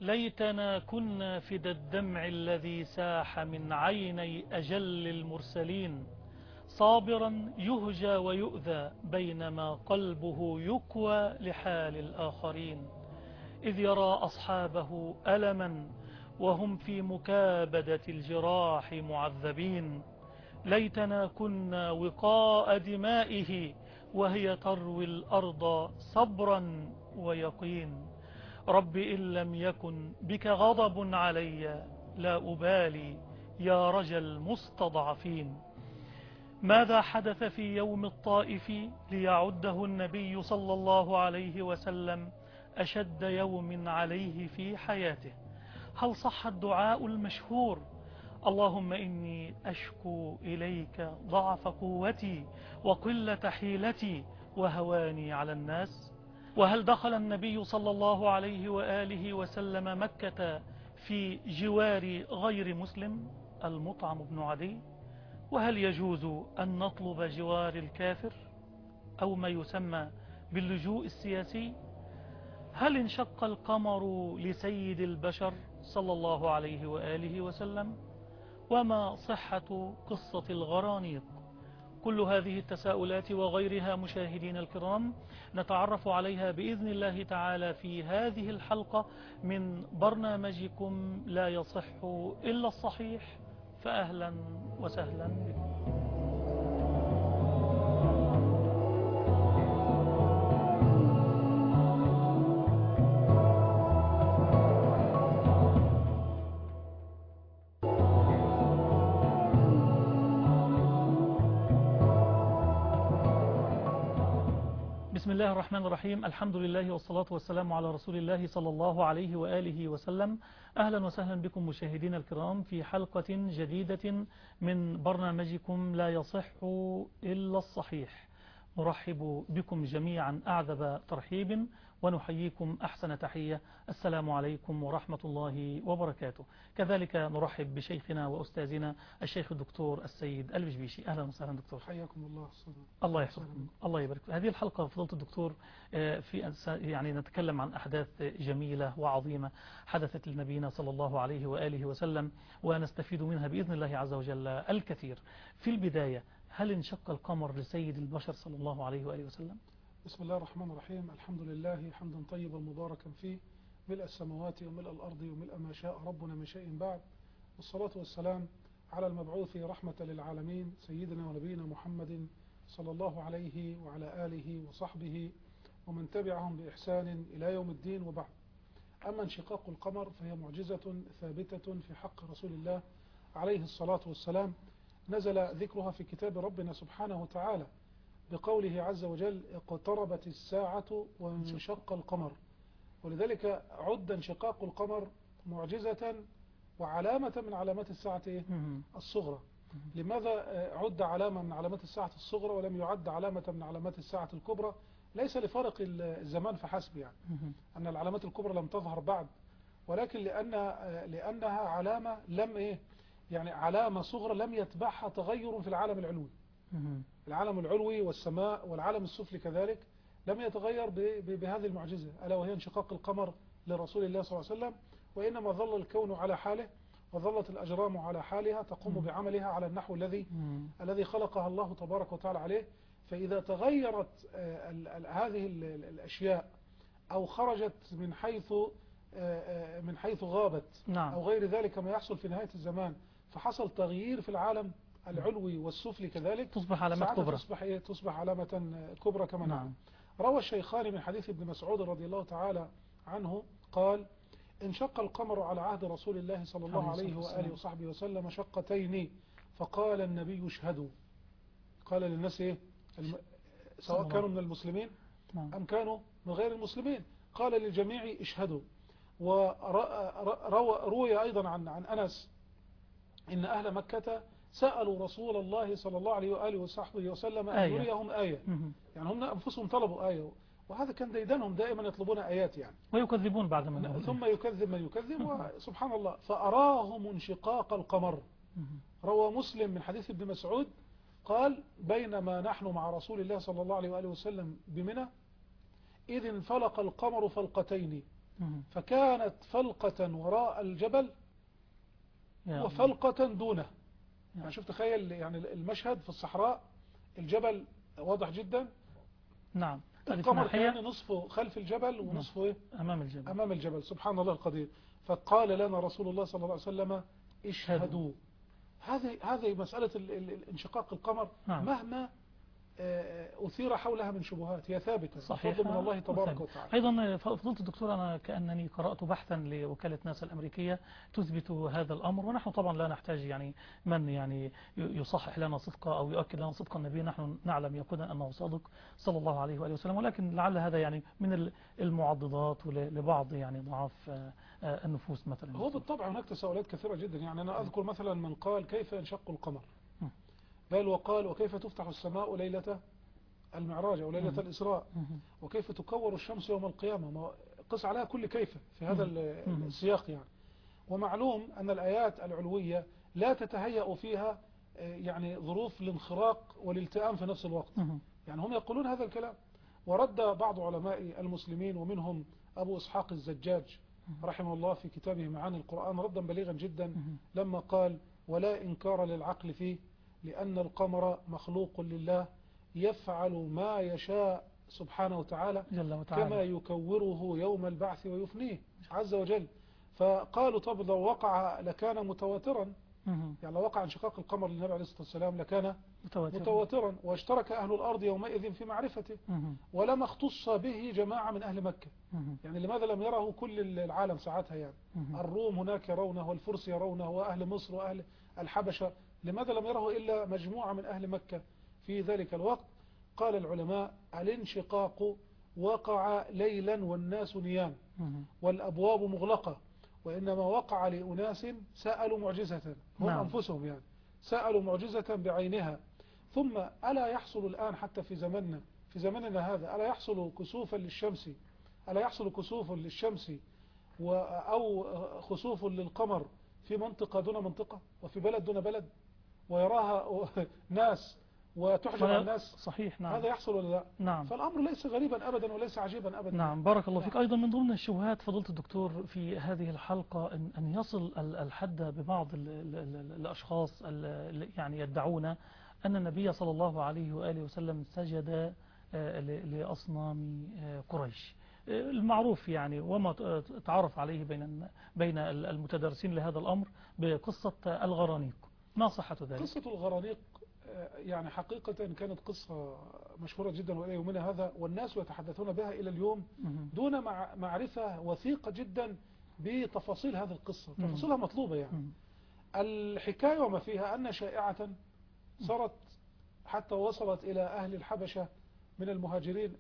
ليتنا كنا فدى الدمع الذي ساح من عيني أجل المرسلين، صابرا يهجى ويؤذى بينما قلبه يكوى لحال الآخرين، إذ يرى أصحابه ألما وهم في مكابدة الجراح معذبين. ليتنا كنا وقاء دمائه وهي تروي الأرض صبرا ويقين. رب إن لم يكن بك غضب علي لا أبالي يا رجا المستضعفين. ماذا حدث في يوم الطائف ليعده النبي صلى الله عليه وسلم أشد يوم عليه في حياته؟ هل صح الدعاء المشهور اللهم إني أشكو إليك ضعف قوتي وقلة حيلتي وهواني على الناس؟ وهل دخل النبي صلى الله عليه وآله وسلم مكة في جوار غير مسلم المطعم بن عدي؟ وهل يجوز أن نطلب جوار الكافر أو ما يسمى باللجوء السياسي؟ هل انشق القمر لسيد البشر صلى الله عليه وآله وسلم؟ وما صحة قصة الغرانيق؟ كل هذه التساؤلات وغيرها مشاهدين الكرام نتعرف عليها بإذن الله تعالى في هذه الحلقة من برنامجكم لا يصح إلا الصحيح، فأهلا وسهلا بكم. بسم الله الرحمن الرحيم. الحمد لله والصلاة والسلام على رسول الله صلى الله عليه وآله وسلم. أهلا وسهلا بكم مشاهدين الكرام في حلقة جديدة من برنامجكم لا يصح إلا الصحيح. نرحب بكم جميعا أعذب ترحيب ونحييكم أحسن تحية. السلام عليكم ورحمة الله وبركاته. كذلك نرحب بشيخنا وأستاذنا الشيخ الدكتور السيد البشبيشي. أهلا وسهلا دكتور. حياكم الله. الله يحفظكم. الله يبارك. هذه الحلقة فضيلة الدكتور يعني نتكلم عن أحداث جميلة وعظيمة حدثت لنبينا صلى الله عليه وآله وسلم ونستفيد منها بإذن الله عز وجل الكثير. في البداية، هل انشق القمر لسيد البشر صلى الله عليه وآله وسلم؟ بسم الله الرحمن الرحيم. الحمد لله حمدا طيبا مباركا فيه، ملء السماوات وملء الأرض وملء ما شاء ربنا من شيء بعد، والصلاة والسلام على المبعوث رحمة للعالمين سيدنا ونبينا محمد صلى الله عليه وعلى آله وصحبه ومن تبعهم بإحسان إلى يوم الدين، وبعد. أما انشقاق القمر فهي معجزة ثابتة في حق رسول الله عليه الصلاة والسلام، نزل ذكرها في كتاب ربنا سبحانه وتعالى بقوله عز وجل: اقتربت الساعة وانشق القمر. ولذلك عد انشقاق القمر معجزة وعلامة من علامات الساعة الصغرى. لماذا عد علامة من علامات الساعة الصغرى ولم يعد علامة من علامات الساعة الكبرى؟ ليس لفرق الزمان فحسب، يعني أن العلامات الكبرى لم تظهر بعد، ولكن لأنها علامة لم يعني علامة صغرى لم يتبعها تغير في العالم العلوي. العالم العلوي والسماء والعالم السفلي كذلك لم يتغير بهذه المعجزة، ألا وهي انشقاق القمر لرسول الله صلى الله عليه وسلم. وإنما ظل الكون على حاله وظلت الأجرام على حالها تقوم بعملها على النحو الذي خلقها الله تبارك وتعالى عليه. فإذا تغيرت هذه الأشياء أو خرجت من حيث غابت أو غير ذلك ما يحصل في نهاية الزمان، فحصل تغيير في العالم العلوي والسفلي كذلك، تصبح علامة كبرى، تصبح علامة كبرى كما نعلم. روى الشيخان من حديث ابن مسعود رضي الله تعالى عنه قال: انشق القمر على عهد رسول الله صلى الله عليه وآله وصحبه وسلم شقتين، فقال النبي: اشهدوا. قال للناس سواء كانوا من المسلمين أم كانوا من غير المسلمين، قال للجميع: اشهدوا. وروي أيضا عن أنس إن أهل مكة سألوا رسول الله صلى الله عليه وآله وصحبه وسلم أن يريهم آية. يعني هم أنفسهم طلبوا آية، وهذا كان ديدنهم دائما يطلبون آيات يعني، ويكذبون بعد ما ثم يكذب من يكذب. وسبحان الله، فأراهم انشقاق القمر. روى مسلم من حديث ابن مسعود قال: بينما نحن مع رسول الله صلى الله عليه وآله وسلم بمنى إذ انفلق القمر فلقتين، فكانت فلقة وراء الجبل وفلقة دونه. يعني شوف تخيل يعني المشهد في الصحراء، الجبل واضح جدا، نعم، القمر كان نصفه خلف الجبل ونصفه ايه؟ أمام الجبل. سبحان الله القدير. فقال لنا رسول الله صلى الله عليه وسلم اشهدوا. هذه مسألة انشقاق القمر مهما أثير حولها من شبهات هي ثابتة بفضل من الله تبارك وتعالى. أيضا فضلت الدكتور، أنا كأنني قرأت بحثا لوكالة ناسا الأمريكية تثبت هذا الأمر، ونحن طبعا لا نحتاج يعني من يعني يصحح لنا صدقه أو يؤكد لنا صدق النبي، نحن نعلم يقينا أنه صادق صلى الله عليه وآله وسلم، ولكن لعل هذا يعني من المعضدات لبعض يعني ضعاف النفوس مثلا. هو بالطبع هناك تساؤلات كثيرة جدا. يعني أنا أذكر مثلا من قال كيف ينشق القمر، بل وقال وكيف تفتح السماء ليلة المعراج أو ليلة الإسراء، وكيف تكور الشمس يوم القيامة. قس عليها كل كيف في هذا السياق يعني. ومعلوم أن الآيات العلوية لا تتهيأ فيها يعني ظروف الانخراق والالتئام في نفس الوقت. يعني هم يقولون هذا الكلام. ورد بعض علماء المسلمين ومنهم أبو إسحاق الزجاج رحمه الله في كتابه معاني القرآن ردا بليغا جدا لما قال ولا إنكار للعقل فيه، لأن القمر مخلوق لله يفعل ما يشاء سبحانه وتعالى كما يكوره يوم البعث ويفنيه عز وجل. فقالوا طب لو وقع لكان متواترا، يعني لو وقع انشقاق القمر للنبي عليه الصلاة والسلام لكان متواترا، واشترك أهل الأرض يومئذ في معرفته، ولما اختص به جماعة من أهل مكة. يعني لماذا لم يره كل العالم ساعتها؟ يعني الروم هناك يرونه، والفرس يرونه، وأهل مصر وأهل الحبشة، لماذا لم يره إلا مجموعة من أهل مكة في ذلك الوقت؟ قال العلماء الانشقاق وقع ليلا والناس نيام والأبواب مغلقة، وإنما وقع لأناس سألوا معجزة هم أنفسهم، يعني سألوا معجزة بعينها. ثم ألا يحصل الآن حتى في زمننا هذا ألا يحصل كسوفا للشمس، ألا يحصل كسوف للشمس أو خسوف للقمر في منطقة دون منطقة وفي بلد دون بلد، ويراها ناس وتحجب الناس؟ صحيح، نعم. هذا يحصل ولا لا؟ نعم. فالأمر ليس غريبا أبدا وليس عجيبا أبدا. نعم، بارك الله فيك. أيضا من ضمن الشبهات فضيلة الدكتور في هذه الحلقة أن يصل الحد ببعض الأشخاص يعني يدعون أن النبي صلى الله عليه وآله وسلم سجد لأصنام قريش، المعروف يعني وما تعرف عليه بين المتدرسين لهذا الأمر بقصة الغرانيق. ما صحة ذلك؟ قصة الغرانيق يعني حقيقة كانت قصة مشهورة جدا وإلى يومنا هذا، والناس يتحدثون بها إلى اليوم دون معرفة وثيقة جدا بتفاصيل هذه القصة. تفاصيلها مطلوبة يعني. الحكاية وما فيها أن شائعة صارت حتى وصلت إلى أهل الحبشة من المهاجرين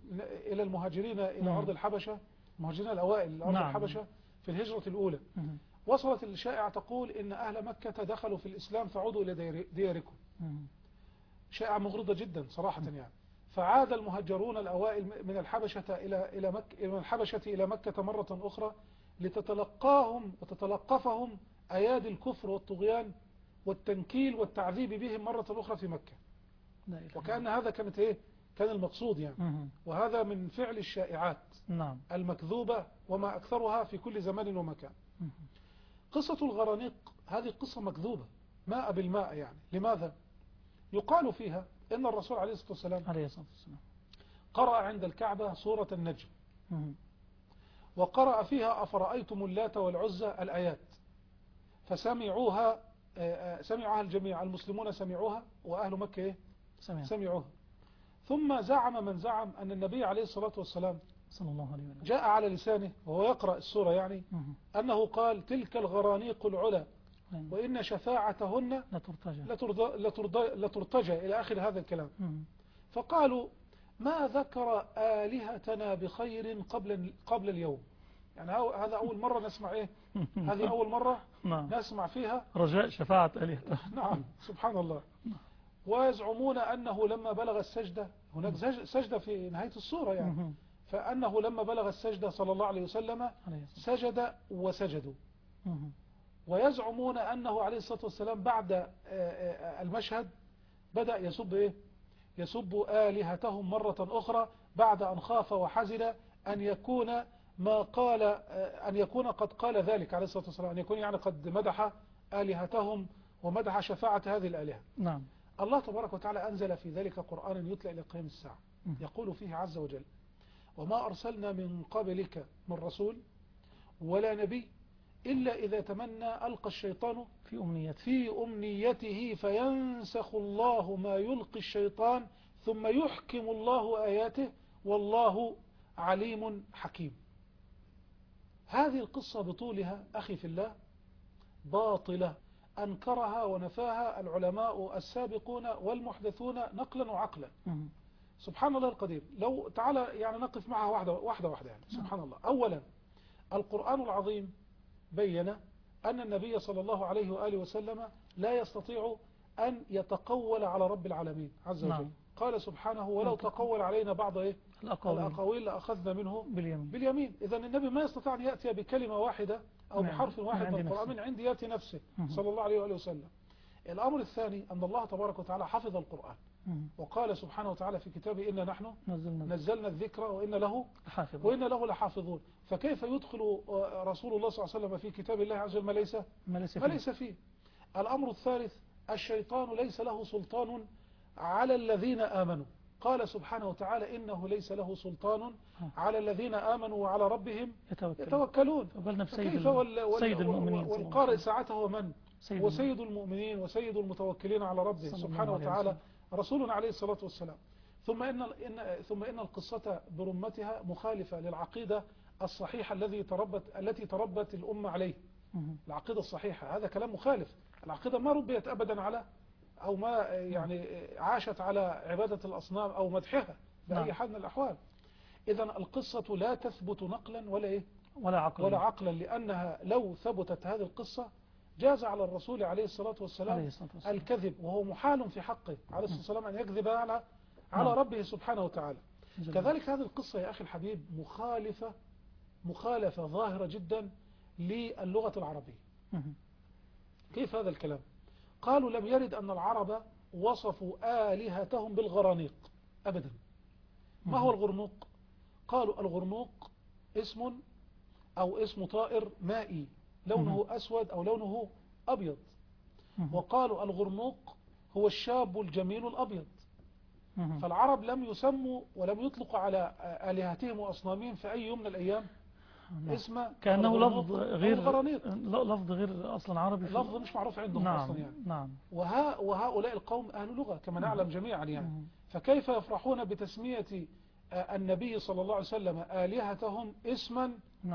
إلى أرض الحبشة، المهاجرين الأوائل لأرض الحبشة في الهجرة الأولى. وصلت الشائعة تقول إن أهل مكة دخلوا في الإسلام فعودوا إلى دياركم. شائعة مغرضة جدا صراحة يعني. فعاد المهاجرون الأوائل من الحبشة إلى مكة مرة أخرى لتتلقاهم وتتلقفهم أيادي الكفر والطغيان والتنكيل والتعذيب بهم مرة أخرى في مكة. وكأن هذا كان المقصود يعني. وهذا من فعل الشائعات المكذوبة وما أكثرها في كل زمان ومكان. قصة الغرانيق هذه قصة مكذوبة ماء بالماء يعني. لماذا؟ يقال فيها إن الرسول عليه الصلاة والسلام قرأ عند الكعبة سورة النجم، وقرأ فيها أفرأيتم اللات والعزى الآيات، فسمعوها الجميع، المسلمون سمعوها وأهل مكة سمعوها. ثم زعم من زعم أن النبي عليه الصلاة والسلام صلى الله عليه وسلم جاء على لسانه وهو يقرأ السورة يعني أنه قال تلك الغرانيق العلا وإن شفاعتهن لترتجى إلى آخر هذا الكلام. فقالوا ما ذكر آلهتنا بخير قبل اليوم. يعني هذا أول مرة نسمع هذه أول مرة نسمع فيها رجاء شفاعة آلهتنا. نعم سبحان الله. ويزعمون أنه لما بلغ السجدة، هناك سجدة في نهاية السورة يعني، فأنه لما بلغ السجدة صلى الله عليه وسلم سجد وسجدوا. ويزعمون أنه عليه الصلاة والسلام بعد المشهد بدأ يسب آلهتهم مرة أخرى بعد أن خاف وحزن أن يكون ما قال أن يكون قد قال ذلك عليه الصلاة والسلام، أن يكون يعني قد مدح آلهتهم ومدح شفاعة هذه الآلهة. نعم. الله تبارك وتعالى أنزل في ذلك قرآن يتلى إلى قيام الساعة، يقول فيه عز وجل: وما أرسلنا من قبلك من رسول ولا نبي إلا إذا تمنى ألقى الشيطان في أمنيته فينسخ الله ما يلقي الشيطان ثم يحكم الله آياته والله عليم حكيم. هذه القصة بطولها أخي في الله باطلة، أنكرها ونفاها العلماء السابقون والمحدثون نقلا وعقلا. سبحان الله القدير. لو تعالى يعني نقف معها واحدة يعني. سبحان الله. أولا، القرآن العظيم بين أن النبي صلى الله عليه وآله وسلم لا يستطيع أن يتقول على رب العالمين عز وجل. نعم. قال سبحانه: ولو تقول علينا بعض الأقاويل لأخذنا منه باليمين. إذن النبي ما يستطيع أن يأتي بكلمة واحدة أو بحرف واحد من القرآن من عند يأتي نفسه صلى الله عليه وآله وسلم. الأمر الثاني أن الله تبارك وتعالى حفظ القرآن، وقال سبحانه وتعالى في كتابه: إن نحن نزلنا الذكر وإن له لحافظون. فكيف يدخل رسول الله صلى الله عليه وسلم في كتاب الله عز وجل ما ليس فيه؟ الأمر الثالث: الشيطان ليس له سلطان على الذين آمنوا. قال سبحانه وتعالى: إنه ليس له سلطان على الذين آمنوا وعلى ربهم يتوكلون. فكيف سيد المؤمنين والقارئ ساعته هو من؟ وسيد المؤمنين وسيد المتوكلين على ربه سبحانه وتعالى رسولنا عليه الصلاة والسلام. ثم إن القصة برمتها مخالفة للعقيدة الصحيحة التي تربت الأمة عليه. العقيدة الصحيحة هذا كلام مخالف. العقيدة ما ربيت أبدا على أو ما يعني عاشت على عبادة الأصنام أو مدحها بأي حال من الأحوال. إذن القصة لا تثبت نقلا ولا عقلا، لأنها لو ثبتت هذه القصة جاز على الرسول عليه الصلاة والسلام الكذب، وهو محال في حقه عليه الصلاة والسلام أن يكذب على ربه سبحانه وتعالى. كذلك هذه القصة يا أخي الحبيب مخالفة ظاهرة جدا للغة العربية. كيف هذا الكلام؟ قالوا: لم يرد أن العرب وصفوا آلهتهم بالغرانيق أبدا. ما هو الغرنوق؟ قالوا: الغرنوق اسم طائر مائي لونه أسود أو لونه أبيض. وقالوا: الغرنوق هو الشاب الجميل الأبيض. فالعرب لم يسموا ولم يطلقوا على آلهتهم وأصنامهم في أي يوم من الأيام اسم كأنه لفظ غير أصلا عربي، لفظ مش معروف عندهم أصلا يعني. نعم. وهؤلاء القوم أهل لغة كما نعلم جميعا يعني. فكيف يفرحون بتسمية النبي صلى الله عليه وسلم آلهتهم اسما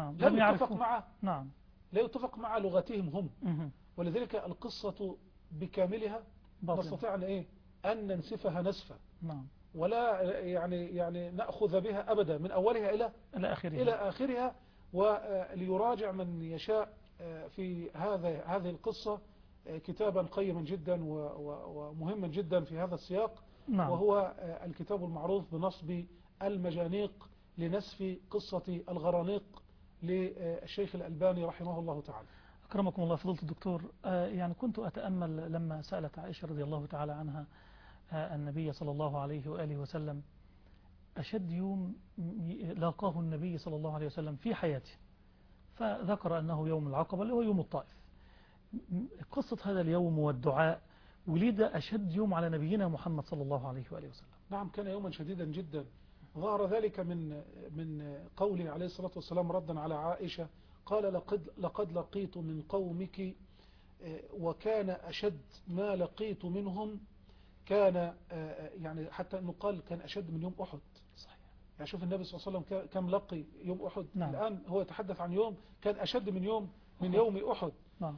لا يتفق مع لغتهم هم. ولذلك القصة بكاملها نستطيع أن ننسفها نسفا، ولا يعني نأخذ بها أبدا من أولها إلى آخرها. وليراجع من يشاء في هذه القصة كتابا قيما جدا ومهما جدا في هذا السياق، وهو الكتاب المعروف بنصب المجانيق لنسف قصة الغرانيق للشيخ الألباني رحمه الله تعالى. أكرمكم الله فضيلة الدكتور. يعني كنت أتأمل لما سألت عائشة رضي الله تعالى عنها النبي صلى الله عليه وآله وسلم أشد يوم لاقاه النبي صلى الله عليه وسلم في حياته، فذكر أنه يوم العقبة اللي هو يوم الطائف. قصة هذا اليوم والدعاء ولد أشد يوم على نبينا محمد صلى الله عليه وآله وسلم. نعم، كان يوما شديدا جدا. ظهر ذلك من قوله عليه الصلاة والسلام ردا على عائشة، قال: لقد لقيت من قومك وكان أشد ما لقيت منهم. كان يعني حتى أنه قال كان أشد من يوم أحد. صحيح. يعني شوف النبي صلى الله عليه وسلم كم لقي يوم أحد. نعم. الآن هو يتحدث عن يوم كان أشد من يوم أحد. نعم.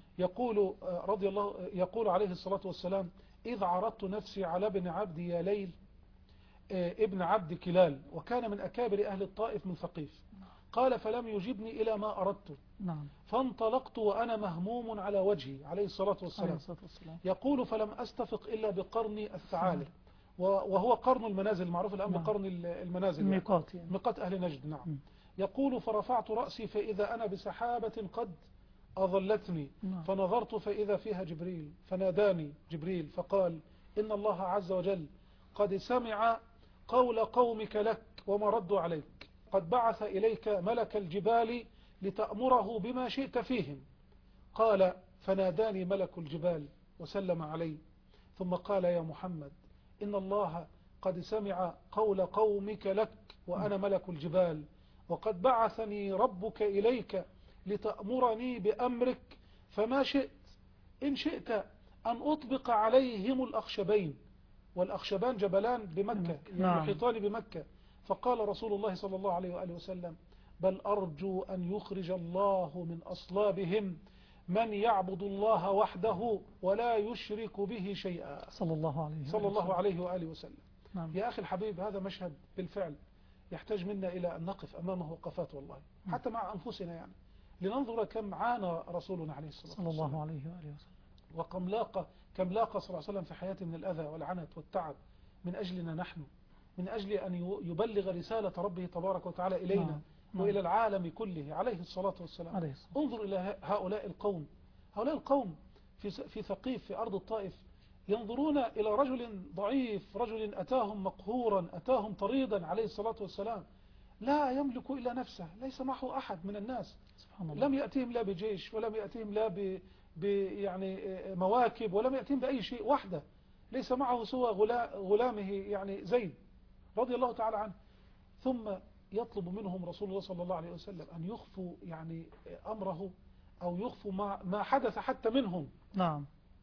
يقول عليه الصلاة والسلام: إذ عرضت نفسي على ابن عبد يا ليل ابن عبد كلال، وكان من أكابر أهل الطائف من ثقيف. قال: فلم يجبني إلى ما أردت. فانطلقت وأنا مهموم على وجهي عليه الصلاة والسلام. يقول: فلم أستفق إلا بقرن الثعالب، وهو قرن المنازل معروف الآن بقرن المنازل، ميقات أهل نجد. نعم. يقول: فرفعت رأسي فإذا أنا بسحابة قد أظلتني، فنظرت فإذا فيها جبريل، فناداني جبريل فقال: إن الله عز وجل قد سمع قول قومك لك وما ردوا عليك، قد بعث إليك ملك الجبال لتأمره بما شئت فيهم. قال فناداني ملك الجبال وسلم علي، ثم قال يا محمد إن الله قد سمع قول قومك لك وأنا ملك الجبال، وقد بعثني ربك إليك لتأمرني بأمرك، فما شئت إن شئت أن أطبق عليهم الأخشبين. والأخشبان جبلان بمكة يحيطان بمكة. فقال رسول الله صلى الله عليه وآله وسلم بل أرجو أن يخرج الله من أصلابهم من يعبد الله وحده ولا يشرك به شيئا، صلى الله عليه وآله وسلم. نعم. يا أخي الحبيب، هذا مشهد بالفعل يحتاج منا إلى أن نقف أمامه وقفات والله، حتى مع أنفسنا يعني، لننظر كم عانى رسولنا عليه الصلاة والسلام صلى الله عليه وآله وسلم، وكم لاقى صلى الله عليه وسلم في حياته من الأذى والعنت والتعب من أجلنا نحن، من أجل أن يبلغ رسالة ربه تبارك وتعالى إلينا وإلى العالم كله عليه الصلاة والسلام. انظر إلى هؤلاء القوم في ثقيف في أرض الطائف، ينظرون إلى رجل ضعيف، رجل أتاهم مقهورا، أتاهم طريدا عليه الصلاة والسلام، لا يملك إلا نفسه، ليس معه أحد من الناس، سبحان الله. لم يأتيهم لا بجيش ولا يأتيهم لا يعني مواكب، ولم يأتيهم بأي شيء، وحده ليس معه سوى غلامه يعني زيد رضي الله تعالى عنه. ثم يطلب منهم رسول الله صلى الله عليه وسلم أن يخفوا يعني أمره، أو يخفوا ما حدث حتى منهم. نعم.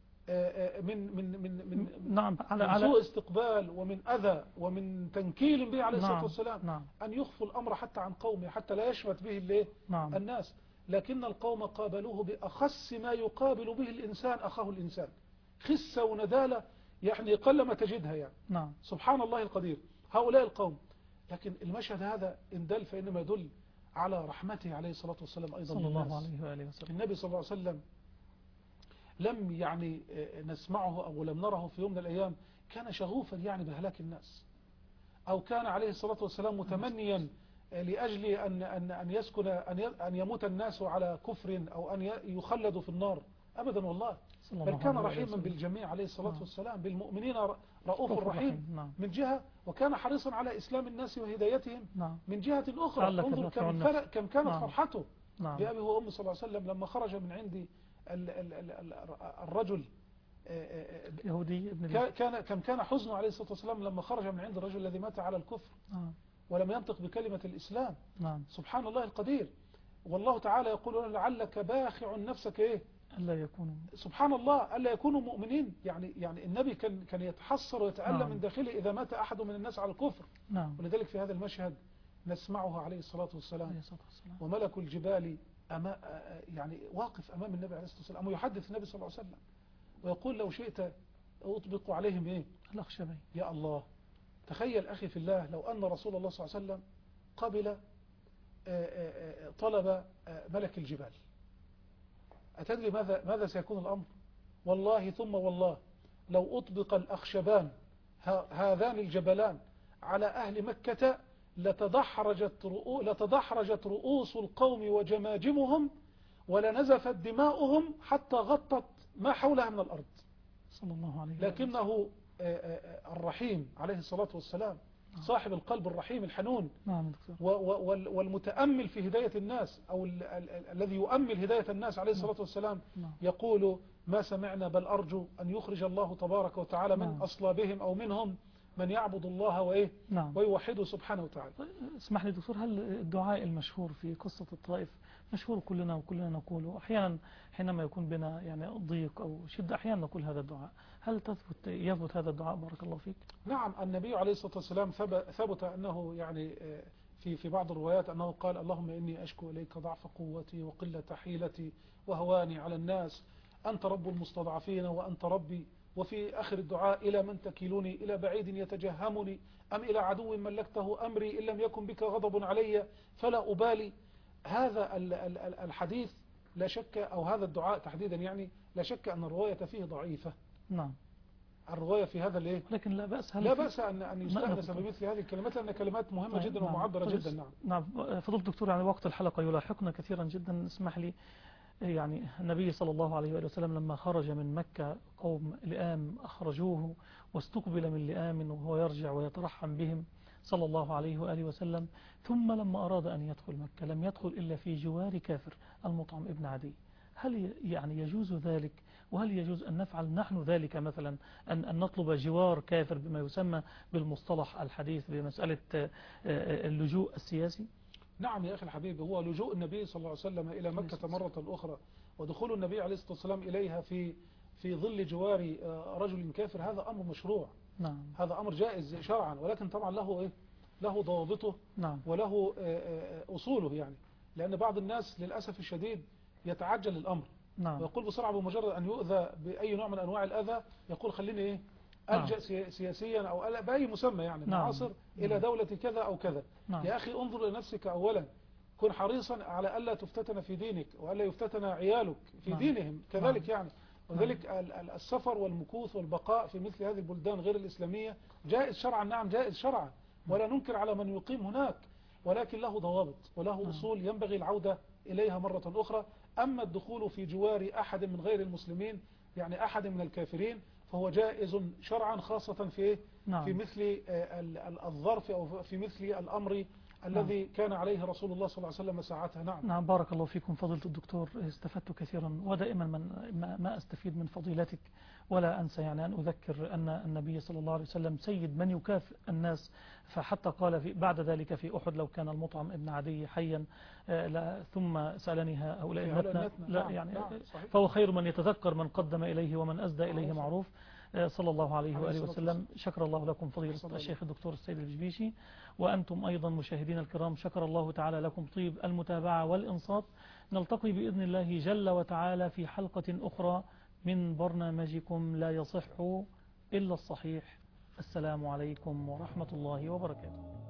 من سوء استقبال ومن أذى ومن تنكيل به عليه الصلاة والسلام. أن يخفوا الأمر حتى عن قومه حتى لا يشمت به الناس. لكن القوم قابلوه بأخس ما يقابل به الإنسان أخاه الإنسان، خسة وندالة يعني قلما تجدها يعني. سبحان الله القدير هؤلاء القوم. لكن المشهد هذا إن دل فإنما يدل على رحمته عليه الصلاة والسلام أيضا صلى الله عليه وآله وسلم. النبي صلى الله عليه وسلم لم يعني نسمعه أو لم نره في يوم من الأيام كان شغوفا يعني بهلاك الناس، أو كان عليه الصلاة والسلام متمنيا لأجل أن يسكن أن يموت الناس على كفر أو أن يخلدوا في النار أبدا والله. بل كان رحيما بالجميع عليه الصلاة والسلام، بالمؤمنين رؤوف رحيم من جهة، وكان حريصا على إسلام الناس وهدايتهم من جهة أخرى. انظر كم كانت فرحته بأبي وأمي صلى الله عليه وسلم لما خرج من عند الرجل يهودي كم كان حزنه عليه الصلاة والسلام لما خرج من عند الرجل الذي مات على الكفر ولم ينطق بكلمة الإسلام. سبحان الله القدير. والله تعالى يقول لعلك باخع نفسك ألا يكونوا، سبحان الله، ألا يكونوا مؤمنين. يعني النبي كان يتحسر ويتألم من داخله إذا مات أحد من الناس على الكفر. ولذلك في هذا المشهد نسمعه عليه الصلاة والسلام وملك الجبال يعني واقف أمام النبي عليه الصلاة والسلام ويحدث النبي صلى الله عليه وسلم ويقول لو شئت أطبق عليهم الأخشبين. يا الله، تخيل أخي في الله لو أن رسول الله صلى الله عليه وسلم قبل طلب ملك الجبال، أتدري ماذا سيكون الأمر؟ والله ثم والله لو أطبق الأخشبان هذان الجبلان على أهل مكة لتدحرجت رؤوس القوم وجماجمهم ولنزفت دماؤهم حتى غطت ما حولها من الأرض صلى الله عليه وسلم. لكنه الرحيم عليه الصلاة والسلام صاحب القلب الرحيم الحنون والمتأمل في هداية الناس، أو الذي يؤمل هداية الناس عليه الصلاة والسلام يقول ما سمعنا بل أرجو أن يخرج الله تبارك وتعالى من أصلابهم أو منهم من يعبد الله ويوحده سبحانه وتعالى. اسمح لي دكتور، هل الدعاء المشهور في قصة الطائف مشهور كلنا نقوله أحيانا حينما يكون بنا يعني ضيق أو شدة، أحيانا نقول هذا الدعاء، هل يثبت هذا الدعاء بارك الله فيك؟ نعم، النبي عليه الصلاة والسلام ثبت أنه يعني في بعض الروايات أنه قال اللهم إني أشكو إليك ضعف قوتي وقلة حيلتي وهواني على الناس، أنت رب المستضعفين وأنت ربي. وفي آخر الدعاء إلى من تكيلني، إلى بعيد يتجهمني أم إلى عدو ملكته أمري إن لم يكن بك غضب علي فلا أبالي. هذا الحديث لا شك، أو هذا الدعاء تحديدا يعني لا شك أن الرواية فيه ضعيفة. الرواية في هذا لكن لا بأس أن يستأنس بمثل هذه الكلمات لأن كلمات مهمة جدا ومعبرة جدا. نعم فضل الدكتور، يعني وقت الحلقة يلاحقنا كثيرا جدا، اسمح لي. يعني النبي صلى الله عليه وآله وسلم لما خرج من مكة قوم لئام أخرجوه واستقبل من لئام وهو يرجع ويترحم بهم صلى الله عليه وآله وسلم، ثم لما أراد أن يدخل مكة لم يدخل إلا في جوار كافر المطعم ابن عدي. هل يعني يجوز ذلك؟ وهل يجوز أن نفعل نحن ذلك مثلا، أن نطلب جوار كافر بما يسمى بالمصطلح الحديث بمسألة اللجوء السياسي؟ نعم يا أخي الحبيب، هو لجوء النبي صلى الله عليه وسلم إلى مكة مرة أخرى ودخول النبي عليه الصلاة والسلام إليها في ظل جوار رجل كافر، هذا أمر مشروع. نعم. هذا أمر جائز شرعا، ولكن طبعا له إيه؟ له ضوابطه. نعم. وله أصوله يعني. لأن بعض الناس للأسف الشديد يتعجل الأمر. نعم. ويقول بسرعة بمجرد أن يؤذى بأي نوع من أنواع الأذى يقول خليني إيه ألجأ سياسيا أو بأي مسمى يعني معاصر إلى دولة كذا أو كذا. يا أخي انظر لنفسك أولا، كن حريصا على ألا تفتتن في دينك وألا يفتتن عيالك في دينهم كذلك يعني. وذلك السفر والمكوث والبقاء في مثل هذه البلدان غير الإسلامية جائز شرعا. نعم جائز شرعا، ولا ننكر على من يقيم هناك، ولكن له ضوابط وله أصول ينبغي العودة إليها مرة أخرى. أما الدخول في جوار أحد من غير المسلمين يعني أحد من الكافرين فهو جائز شرعا، خاصة في في مثل الظرف أو في مثل الأمر الذي كان عليه رسول الله صلى الله عليه وسلم ساعتها. نعم. نعم. بارك الله فيكم فضيلة الدكتور، استفدت كثيرا، ودائما ما أستفيد من فضيلتك، ولا أنسى يعني أن أذكر أن النبي صلى الله عليه وسلم سيد من يكافئ الناس، فحتى قال بعد ذلك في أحد لو كان المطعم ابن عدي حيا ثم سألني هؤلاء النتنة لا يعني فهو خير من يتذكر من قدم إليه ومن أسدى إليه معروف صلى الله عليه وآله وسلم. شكر الله لكم فضيلة الشيخ الدكتور السيد الجبيشي، وأنتم أيضا مشاهدين الكرام شكر الله تعالى لكم طيب المتابعة والإنصات. نلتقي بإذن الله جل وتعالى في حلقة أخرى من برنامجكم لا يصح إلا الصحيح. السلام عليكم ورحمة الله وبركاته.